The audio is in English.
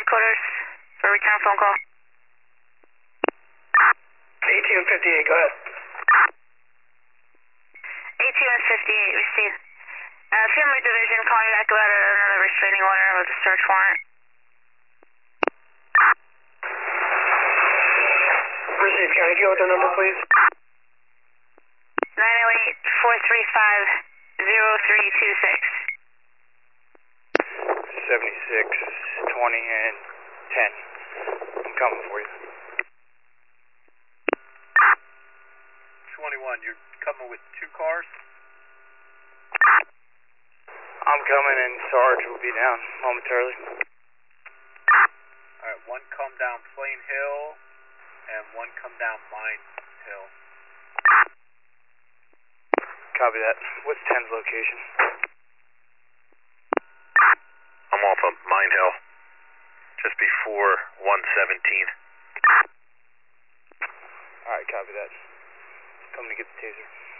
headquarters for a return phone call. 1858, go ahead. 1858, received. Family Division calling you back about another restraining order with a search warrant. Received. Can I get with the number, please? 908-435-0326. 76, 20, and 10. I'm coming for you. 21, you're coming with 2 cars? I'm coming and Sarge will be down momentarily. Alright, 1 come down Plain Hill and 1 come down Mine Hill. Copy that. What's 10's location? I'm off of Mine Hill, just before 117. Alright, copy that. Coming to get the taser.